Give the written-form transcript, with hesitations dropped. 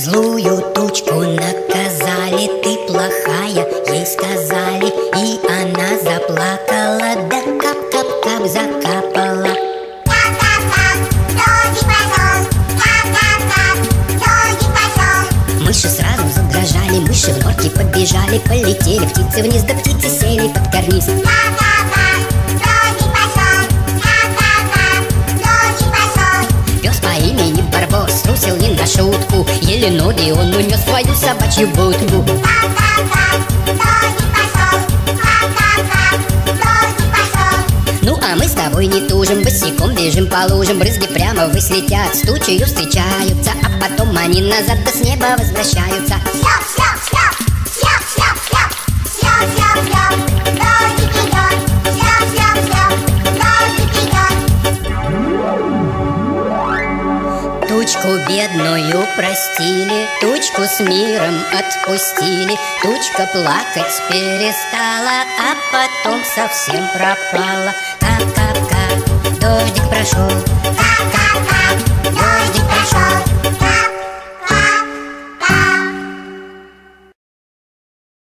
Злую тучку наказали, ты плохая, ей сказали, и она заплакала, да кап-кап-кап закапала. Мыши сразу задрожали, мыши в норке побежали, полетели птицы вниз, да птицы сели под карниз. Пес по имени Барбос струсил не на шутку, еле ноги он унес свою собачью будку. Ну а мы с тобой не тужим, босиком бежим по лужам, брызги прямо ввысь летят, с тучею встречаются, а потом они назад да с неба возвращаются. Тучку бедную простили, тучку с миром отпустили, тучка плакать перестала, а потом совсем пропала. Кап-кап-кап, дождик прошел, кап-кап.